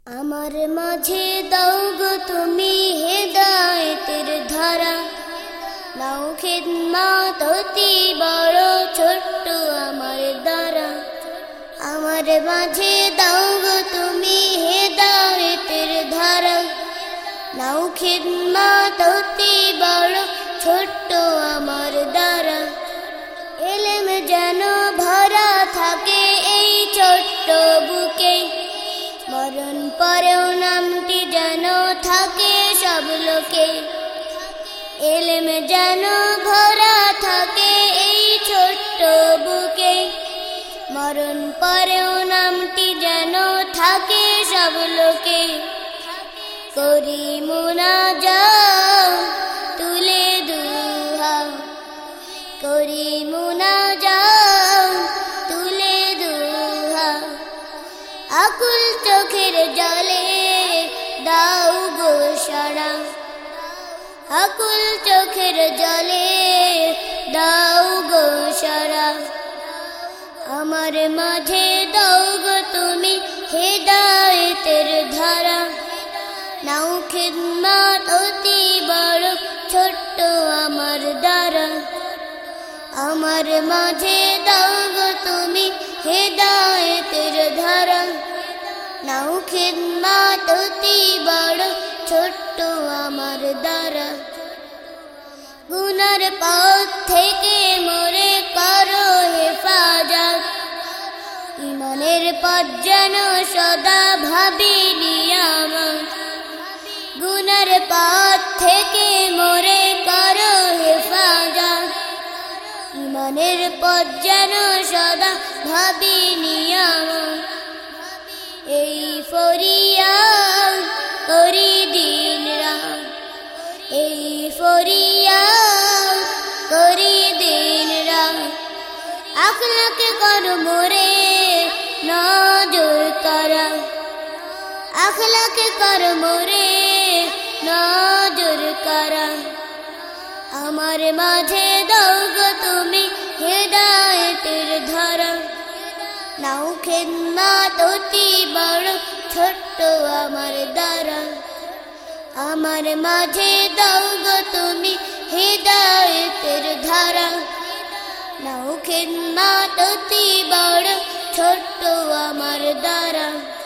আমার মাঝে দাও গো তুমি হেদায়েতের ধারা, নাও খিদমত অতি বড় ছোট্ট আমার দ্বারা। আমার মাঝে দাও গো তুমি হেদায়েতের ধারা, নাও খিদমত অতি বড় ছোট্ট আমার দ্বারা। ইলম যেন ভরা থাকে এই ছোট্ট বুকে, মরণ পরেও নামটি যেন থাকে সব লোকে। ইলম যেন ভরা থাকে এই ছোট্ট বুকে, মরণ পরেও নামটি যেন থাকে সব লোকে। করি মুনাজাত তুলে দুহাত, করি মুনাজাত তুলে দুহাত। আকুল চোখের জলে দাও গো সাড়া, আকুল চোখের জলে দাও গো সাড়া। আমার মাঝে দাও গো তুমি হেদায়েতের ধারা, নাও খিদমত অতি বড় ছোট্ট আমার দ্বারা। আমার মাঝে দাও গো তুমি হেদায়েতের ধারা, নাও খিদমত অতি বড় ছোট্ট আমার দ্বারা। গুনার পথ থেকে মোরে করো হেফাজত, ইমানের পথ যেন সদা ভাবি নিয়ামত। গুনার পথ থেকে মোরে করো হেফাজত, ইমানের পথ যেন সদা ভাবি নিয়ামত। এই ফরিয়াদ করি দিন রাত, এই ফরিয়াদ করি দিন রাত। আখলাকে করো মোরে নজর করা, আখলাকে করো মোরে নজর করা। আমার মাঝে দাও গো তুমি হেদায়েতের ধারা, নাও খিদমত অতি বড় ছোট্ট আমার দ্বারা। আমার মাঝে দাও গো তুমি হেদায়েতের ধারা, নাও খিদমত অতি বড় ছোট্ট আমার দ্বারা।